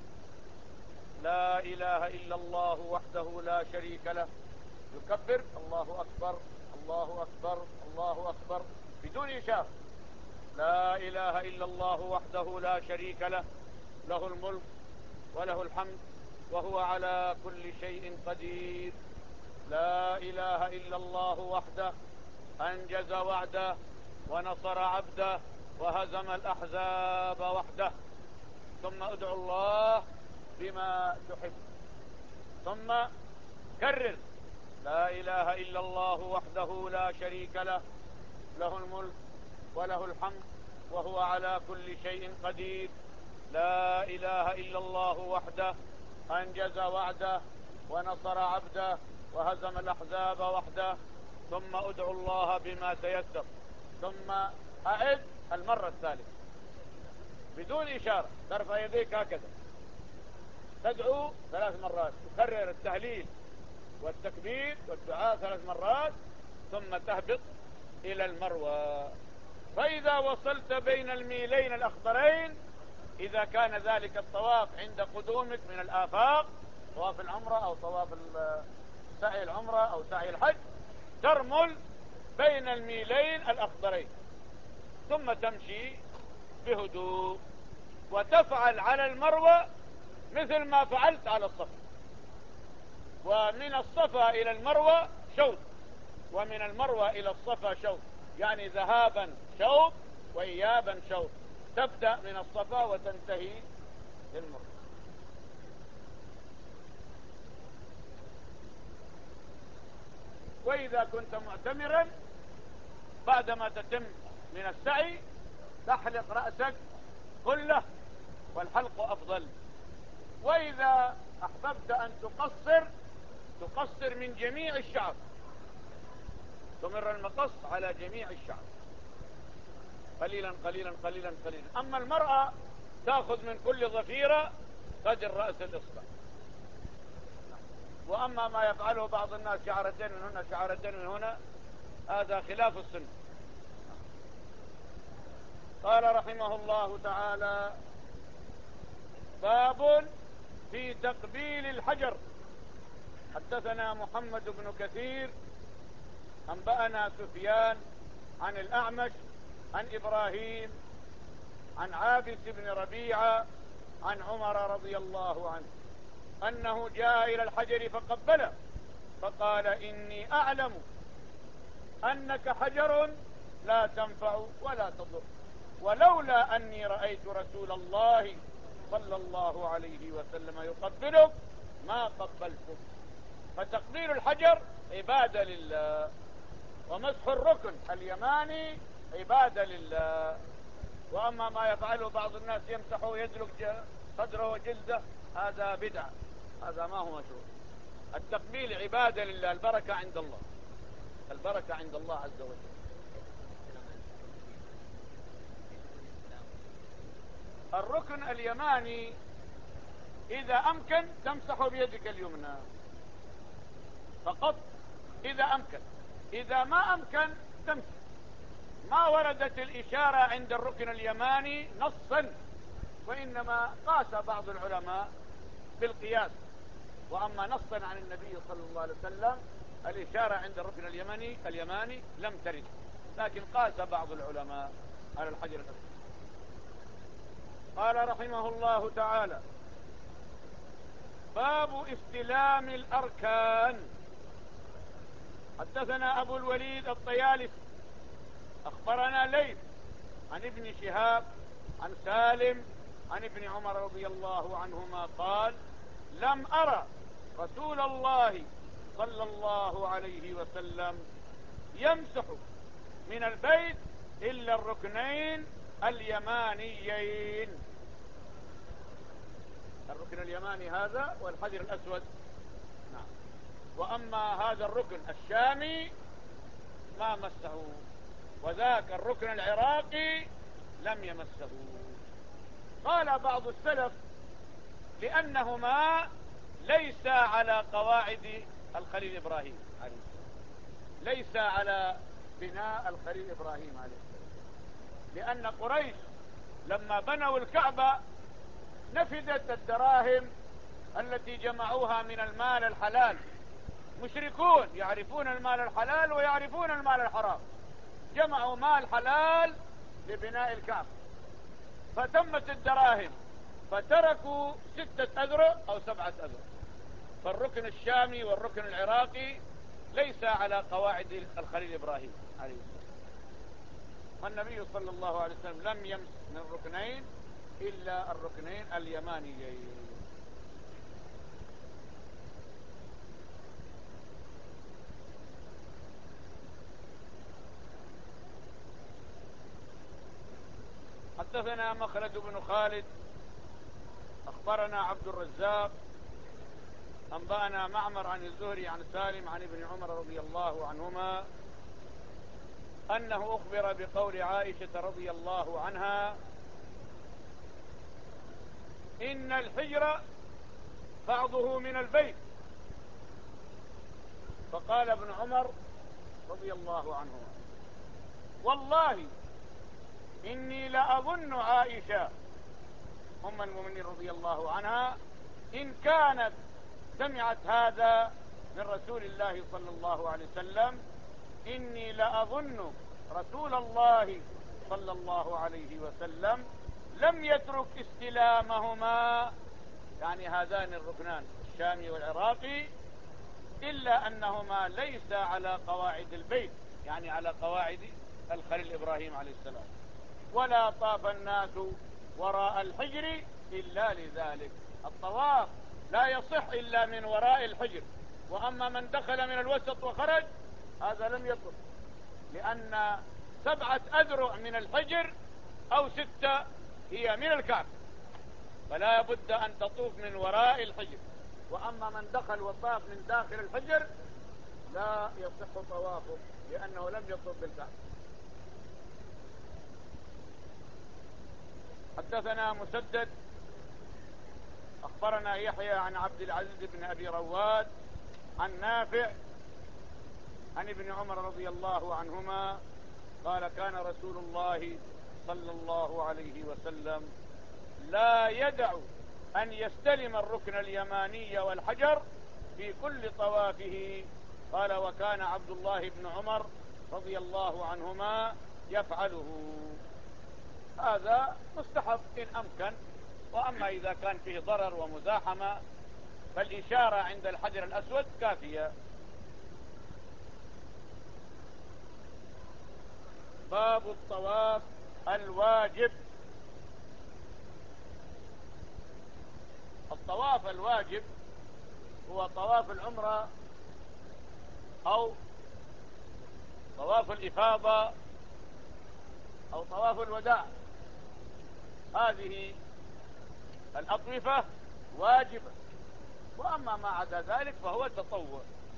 لا إله إلا الله وحده لا شريك له، يكبر الله أكبر الله أكبر الله أكبر بدون إشارة، لا لا إله إلا الله وحده لا شريك له، له الملك وله الحمد وهو على كل شيء قدير. لا إله إلا الله وحده أنجز وعده ونصر عبده وهزم الأحزاب وحده. ثم ادعو الله بما تحب. ثم كرر لا إله إلا الله وحده لا شريك له، له الملك وله الحمد وهو على كل شيء قدير. لا إله إلا الله وحده أنجز وعده ونصر عبده وهزم الأحزاب وحده. ثم ادعو الله بما تيسر. ثم أعد المرة الثالثة بدون إشارة، ترفع يديك هكذا، تدعو 3 مرات، تكرر التهليل والتكبير والدعاء 3 مرات، ثم تهبط إلى المروى. فإذا وصلت بين الميلين الأخضرين، إذا كان ذلك الطواف عند قدومك من الآفاق، طواف العمرة أو طواف سعي العمرة أو سعي الحج، ترمل بين الميلين الأخضرين، ثم تمشي بهدوء وتفعل على المروة مثل ما فعلت على الصفا. ومن الصفا إلى المروة شوط، ومن المروة إلى الصفا شوط، يعني ذهابا شوط وإيابا شوط. تبدأ من الصفا وتنتهي للمروة. وإذا كنت معتمرا بعدما تتم من السعي تحلق رأسك كله، والحلق أفضل. وإذا أحببت أن تقصر من جميع الشعر، تمر المقص على جميع الشعر قليلا قليلا قليلا قليلا. أما المرأة تأخذ من كل ضفيرة قدر رأس الإصبع. وأما ما يفعله بعض الناس شعرتين من هنا شعرتين من هنا، هذا خلاف السنة. قال رحمه الله تعالى: باب في تقبيل الحجر. حدثنا محمد بن كثير أنبأنا سفيان عن الأعمش عن إبراهيم عن عابس بن ربيعة عن عمر رضي الله عنه أنه جاء إلى الحجر فقبله فقال: إني أعلم أنك حجر لا تنفع ولا تضر، ولولا أني رأيت رسول الله صلى الله عليه وسلم يقبلك ما قبلتك. فتقبيل الحجر عبادة لله، ومسح الركن اليماني عبادة لله. وأما ما يفعله بعض الناس يمسحه يدلك صدره وجلده، هذا بدعة، هذا ما هو مشروع. التقبيل عبادة لله، البركة عند الله، البركة عند الله عز وجل. الركن اليماني إذا أمكن تمسح بيدك اليمنى فقط، إذا أمكن. إذا ما أمكن تمسح. ما وردت الإشارة عند الركن اليماني نصا، وإنما قاس بعض العلماء بالقياس. وأما نصا عن النبي صلى الله عليه وسلم الإشارة عند الركن اليماني لم ترد، لكن قاس بعض العلماء على الحجر الأسود. قال رحمه الله تعالى: باب استلام الأركان. حدثنا أبو الوليد الطيالسي أخبرنا ليث عن ابن شهاب عن سالم عن ابن عمر رضي الله عنهما قال: لم أرى رسول الله صلى الله عليه وسلم يمسح من البيت إلا الركنين اليمانيين، الركن اليماني هذا والحجر الأسود. نعم. وأما هذا الركن الشامي ما مسه، وذاك الركن العراقي لم يمسه. قال بعض السلف: لأنهما ليس على قواعد الخليل إبراهيم عليه السلام، ليس على بناء الخليل إبراهيم عليه السلام. لأن قريش لما بنوا الكعبة نفذت الدراهم التي جمعوها من المال الحلال. مشركون يعرفون المال الحلال ويعرفون المال الحرام، جمعوا مال حلال لبناء الكعبة، فتمت الدراهم فتركوا 6 أذرع أو 7 أذرع. فالركن الشامي والركن العراقي ليس على قواعد الخليل إبراهيم عليه السلام، والنبي صلى الله عليه وسلم لم يمس من الركنين إلا الركنين اليمانيين. حدثنا مخلد بن خالد أخبرنا عبد الرزاق أنبأنا معمر عن الزهري عن سالم عن ابن عمر رضي الله عنهما أنه أخبر بقول عائشة رضي الله عنها: إن الحجر بعضه من البيت. فقال ابن عمر رضي الله عنهما: والله إني لأظن عائشة أم المؤمنين رضي الله عنها إن كانت سمعت هذا من رسول الله صلى الله عليه وسلم، إني لأظن رسول الله صلى الله عليه وسلم لم يترك استلامهما، يعني هذان الركنان الشامي والعراقي، إلا أنهما ليس على قواعد البيت، يعني على قواعد الخليل إبراهيم عليه السلام، ولا طاف الناس وراء الحجر إلا لذلك. الطواف لا يصح إلا من وراء الحجر، وأما من دخل من الوسط وخرج هذا لم يطف، لأن 7 أذرع من الحجر أو 6 هي من الكعبة، فلا بد أن تطوف من وراء الحجر. وأما من دخل وطاف من داخل الحجر لا يصح طوافه، لأنه لم يطوف بالكعبة. حدثنا مسدد أخبرنا يحيى عن عبد العزيز بن أبي رواد عن نافع عن ابن عمر رضي الله عنهما قال: كان رسول الله صلى الله عليه وسلم لا يدع أن يستلم الركن اليماني والحجر في كل طوافه. قال: وكان عبد الله بن عمر رضي الله عنهما يفعله. هذا مستحب إن أمكن، وأما إذا كان فيه ضرر ومزاحمة فالإشارة عند الحجر الأسود كافية. باب الطواف الواجب. الطواف الواجب هو طواف العمرة أو طواف الإفاضة أو طواف الوداع. هذه الأطوفة واجبة، وأما ما عدا ذلك فهو تطوع.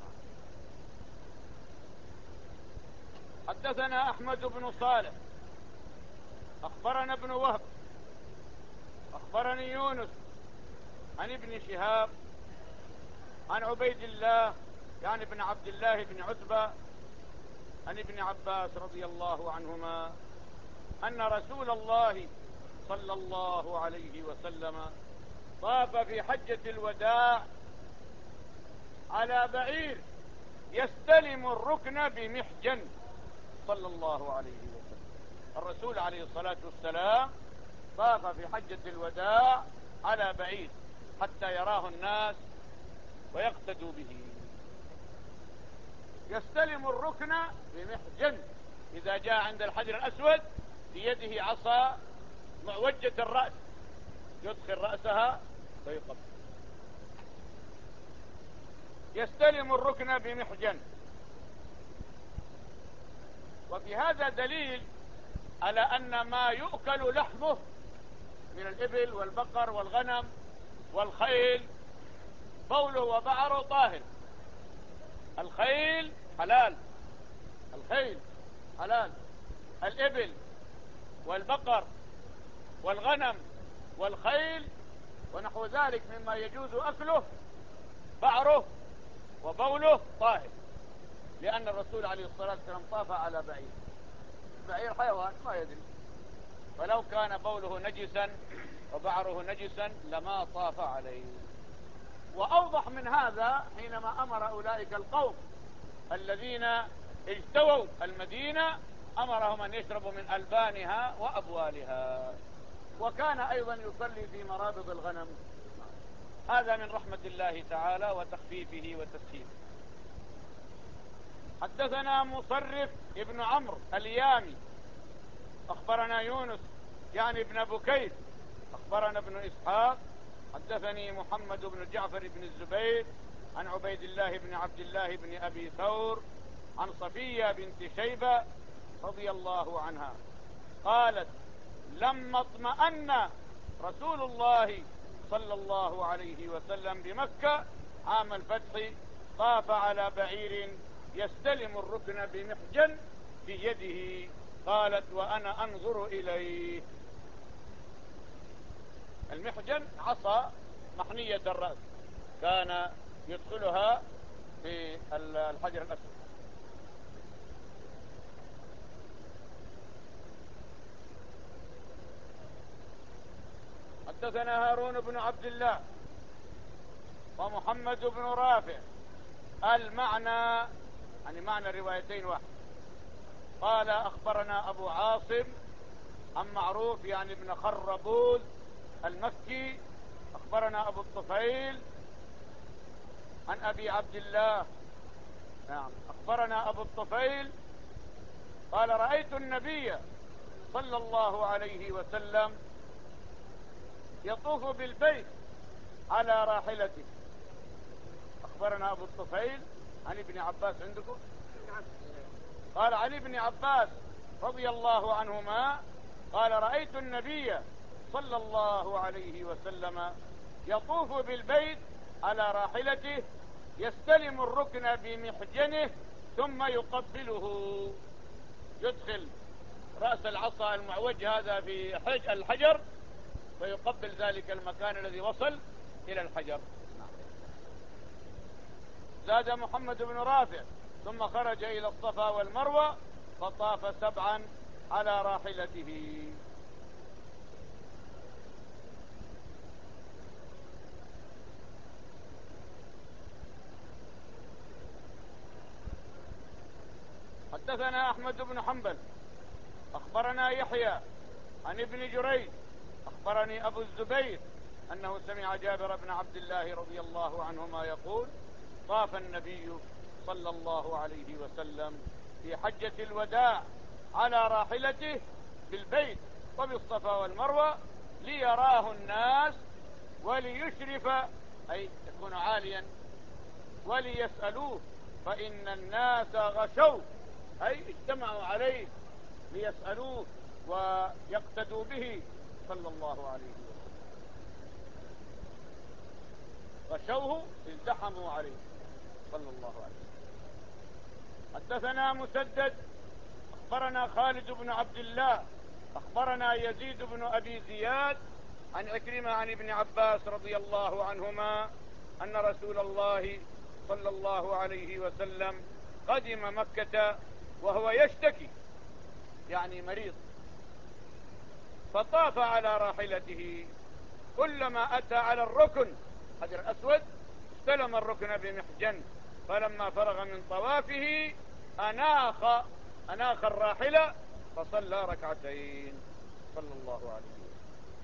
حدثنا أحمد بن صالح أخبرنا ابن وهب أخبرني يونس عن ابن شهاب عن عبيد الله يعني ابن عبد الله بن عتبة عن ابن عباس رضي الله عنهما أن رسول الله صلى الله عليه وسلم طاف في حجة الوداع على بعير يستلم الركن بمحجن صلى الله عليه وسلم. الرسول عليه الصلاة والسلام طاف في حجة الوداع على بعير حتى يراه الناس ويقتدوا به. يستلم الركن بمحجن، إذا جاء عند الحجر الأسود في يده عصا معوجة الرأس يدخل رأسها ويقبل. يستلم الركن بمحجن. وفي هذا دليل على أن ما يؤكل لحمه من الإبل والبقر والغنم والخيل بوله وبعره طاهر. الخيل حلال، الخيل حلال، الإبل والبقر والغنم والخيل ونحو ذلك مما يجوز أكله بعره وبوله طاهر، لأن الرسول عليه الصلاة والسلام طاف على بعير. البعير حيوان ما يدري، فلو كان بوله نجسا وبعره نجسا لما طاف عليه. وأوضح من هذا حينما أمر أولئك القوم الذين اجتووا المدينة أمرهم أن يشربوا من ألبانها وأبوالها. وكان أيضا يصلي في مرابض الغنم. هذا من رحمة الله تعالى وتخفيفه وتسهيله. حدثنا مصرف ابن عمرو اليامي أخبرنا يونس يعني ابن بكير أخبرنا ابن إسحاق حدثني محمد بن جعفر بن الزبير عن عبيد الله بن عبد الله بن أبي ثور عن صفية بنت شيبة رضي الله عنها قالت: لما اطمأن رسول الله صلى الله عليه وسلم بمكة عام الفتح طاف على بعير يستلم الركن بمحجن في يده. قالت: وأنا أنظر إليه. المحجن عصا محنية الرأس كان يدخلها في الحجر الأسود. حدثنا هارون بن عبد الله ومحمد بن رافع المعنى يعني معنى الروايتين واحد. قال: أخبرنا أبو عاصم عن معروف يعني ابن خربوز المكي أخبرنا أبو الطفيل عن أبي عبد الله نعم أخبرنا أبو الطفيل قال: رأيت النبي صلى الله عليه وسلم يطوف بالبيت على راحلته. أخبرنا أبو الطفيل عن ابن عباس عندكم قال: عن ابن عباس رضي الله عنهما قال: رأيت النبي صلى الله عليه وسلم يطوف بالبيت على راحلته يستلم الركن بمحجنه ثم يقبله. يدخل رأس العصا المعوج هذا في الحجر ويقبل ذلك المكان الذي وصل إلى الحجر. زاد محمد بن رافع: ثم خرج إلى الصفا والمروة فطاف 7 على راحلته. حدثنا أحمد بن حنبل أخبرنا يحيى عن ابن جريج أخبرني أبو الزبير أنه سمع جابر بن عبد الله رضي الله عنهما يقول: طاف النبي صلى الله عليه وسلم في حجة الوداع على راحلته بالبيت وبالصفا والمروة ليراه الناس وليشرف أي يكون عاليا وليسألوه فإن الناس غشوا أي اجتمعوا عليه ليسألوه ويقتدوا به صلى الله عليه وسلم. غشوه ازدحموا عليه صلى الله عليه وسلم. حدثنا مسدد أخبرنا خالد بن عبد الله أخبرنا يزيد بن أبي زياد عن عكرمة عن ابن عباس رضي الله عنهما أن رسول الله صلى الله عليه وسلم قدم مكة وهو يشتكي يعني مريض فطاف على راحلته كلما أتى على الركن حجر الأسود استلم الركن بمحجن فلما فرغ من طوافه أناخ الراحلة فصلى ركعتين صلى الله عليه وسلم.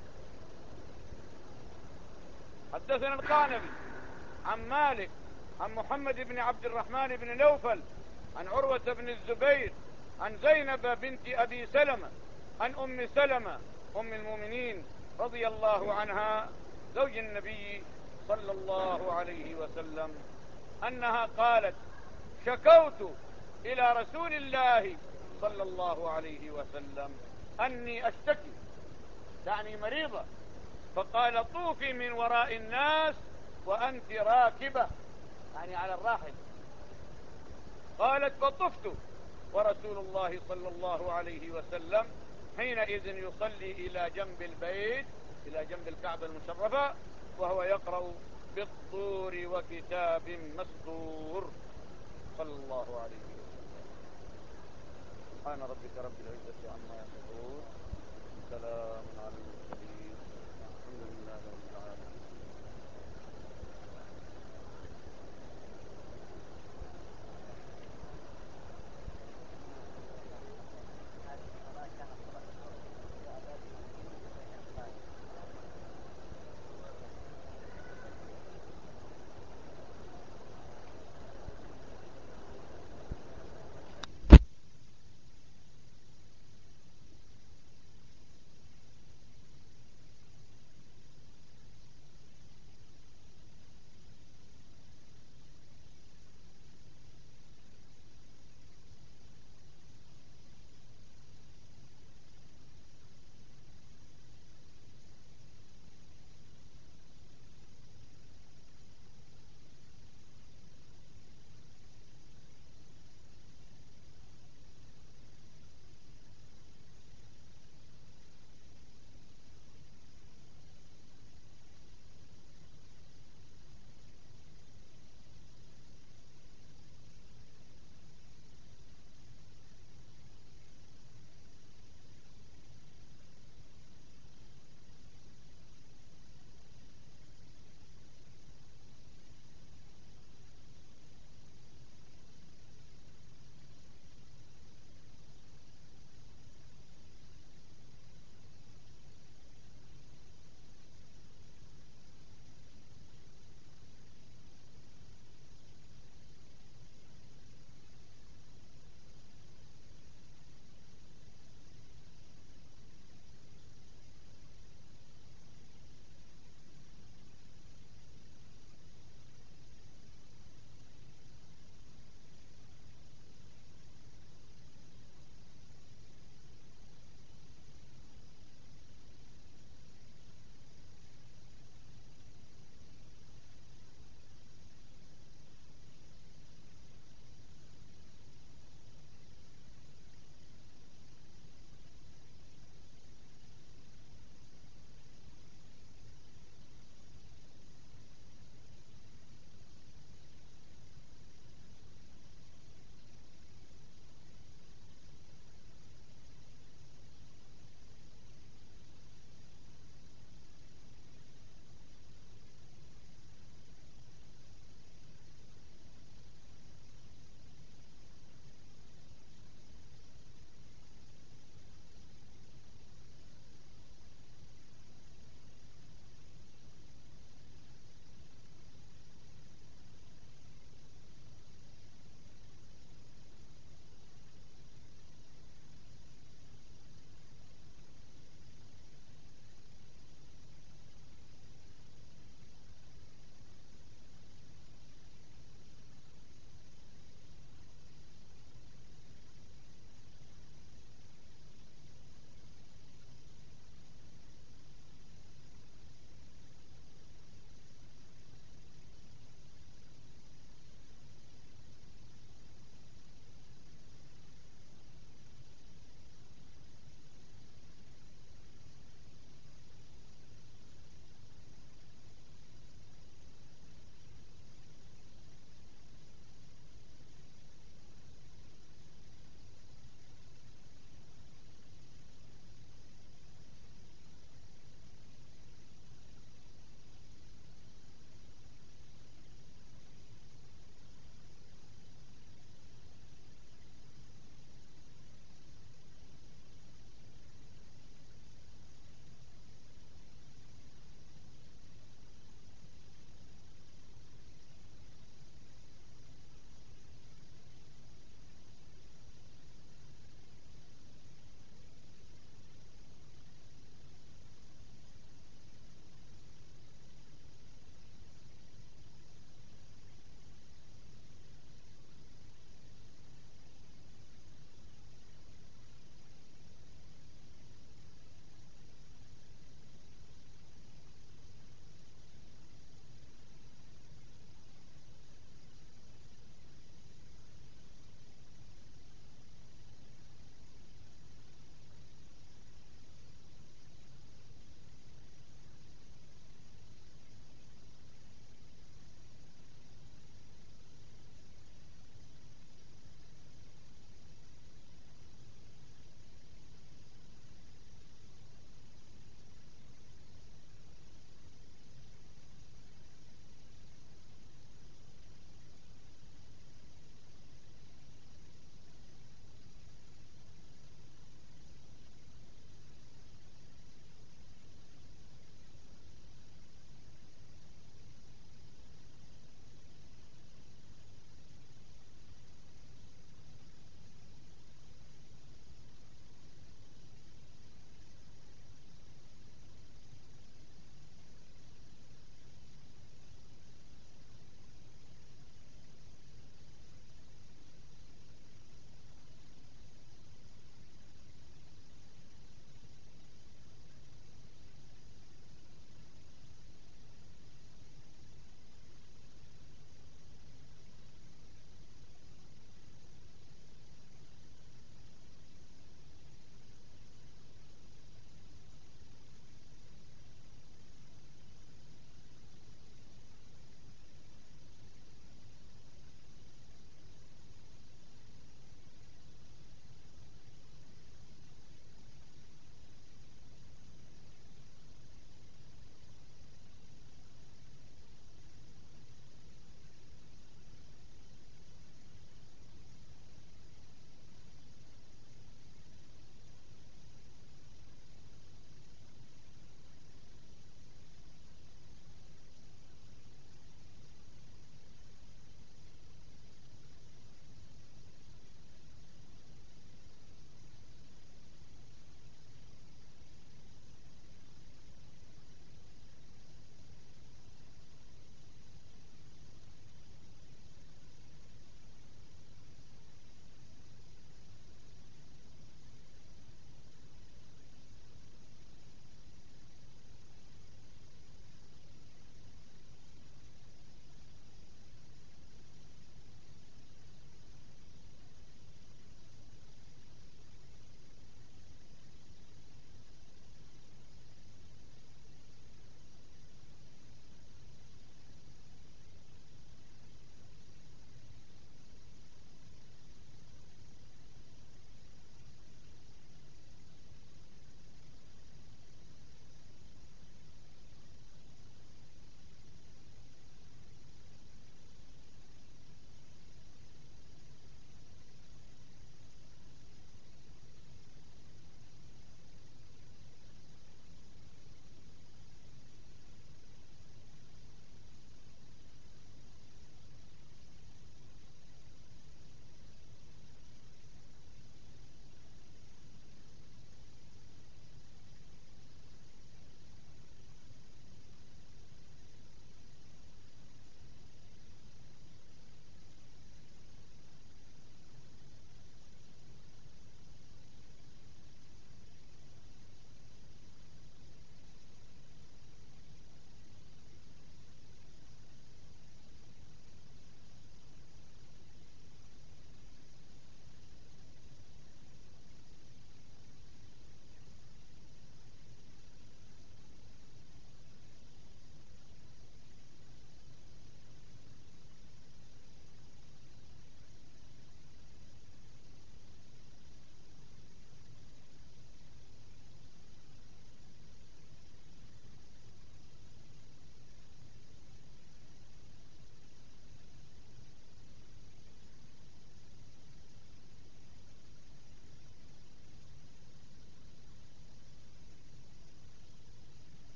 حدثنا القعنبي عن مالك عن محمد بن عبد الرحمن بن نوفل عن عروة بن الزبير عن زينب بنت أبي سلمة عن أم سلمة أم المؤمنين رضي الله عنها زوج النبي صلى الله عليه وسلم أنها قالت: شكوت إلى رسول الله صلى الله عليه وسلم أني أشتكي يعني مريضة فقال: طوفي من وراء الناس وأنت راكبة يعني على الراحل. قالت: فطفت ورسول الله صلى الله عليه وسلم حينئذ يصلي إلى جنب البيت إلى جنب الكعبة المشرفة وهو يقرأ بالطور وكتاب مسطور صلى الله عليه وسلم. سبحان ربك رب العزة عما يصفون سلام على المرسلين الحمد لله رب العالمين.